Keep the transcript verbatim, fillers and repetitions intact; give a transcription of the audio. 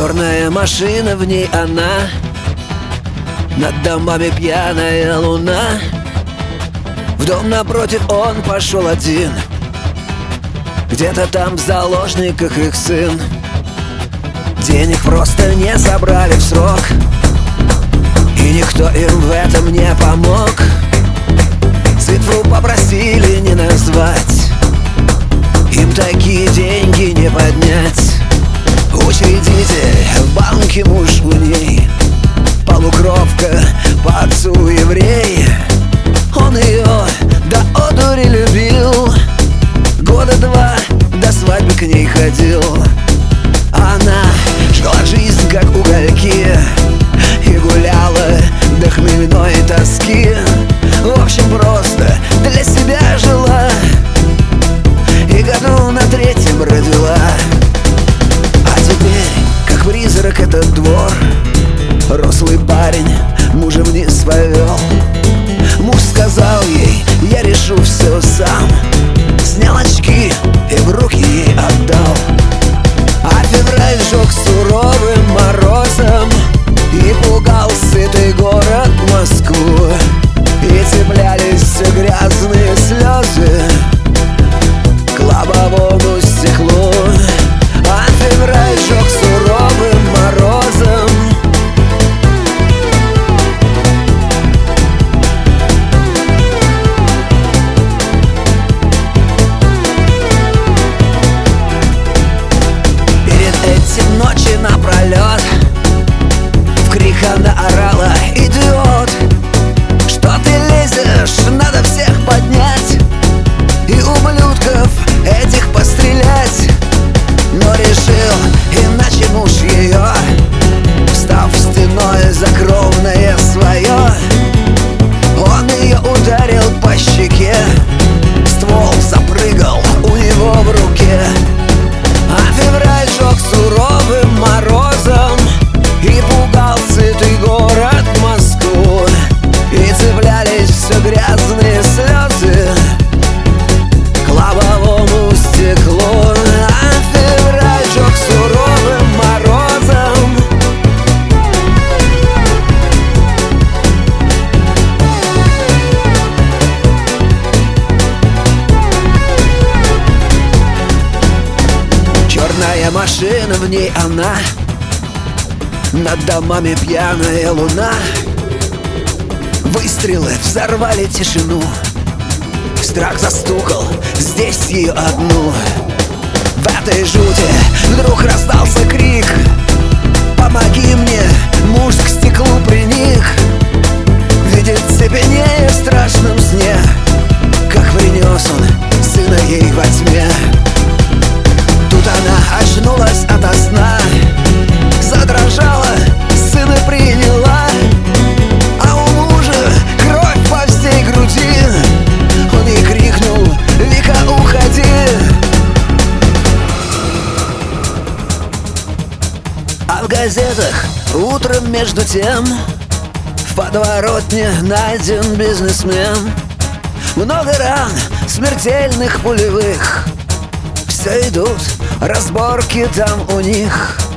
Черная машина, в ней она, над домами пьяная луна. В дом напротив он пошел один, где-то там в заложниках их сын. Денег просто не забрали в срок, и никто им в этом не помог. Цифру попросили не назвать, им такие деньги не поднять. Учредитель в банке муж у ней, полукровка, по отцу еврей. Он ее до одури любил, года два до свадьбы к ней ходил. Она жгла жизнь, как угольки, и гуляла до хмельной тоски. В общем, просто для себя жила, и году на третьем родила. А теперь, как призрак, этот двор, рослый парень мужа вниз повел. Муж сказал ей: я решу все сам. Снял очки и в руки ей отдал. А февраль жег суровым морозом и пугал сытый город Москву. И цеплялись все грязные слезы к лобовому стеклу. А февраль жег суровым морозом. Перед этим ночи напролет в крик она орала: идиот, что ты лезешь, надо всех поднять и ублюдков этих пострелять. Но решил иначе муж ее, встав стеной за кровное свое. Он ее ударил по щеке, ствол запрыгал у него в руке. А февраль жег суровым морозом и пугал сытый город Москву. И цеплялись все грязные слезы к лобовому стеклу. А февраль жег суровым морозом. Черная машина, в ней она, над домами пьяная луна. Выстрелы взорвали тишину, страх застукал здесь ее одну. В этой жути вдруг раздался крик: помоги мне! Муж к стеклу приник, видит цепенея в страшном сне, как принес он сына ей во тьме. Тут она очнулась ото сна, задрожала, сына приняла. А у мужа кровь по всей груди, он ей крикнул: Вика, уходи. А в газетах утром между тем в подворотне найден бизнесмен. Много ран, смертельных, пулевых. Все идут разборки там у них.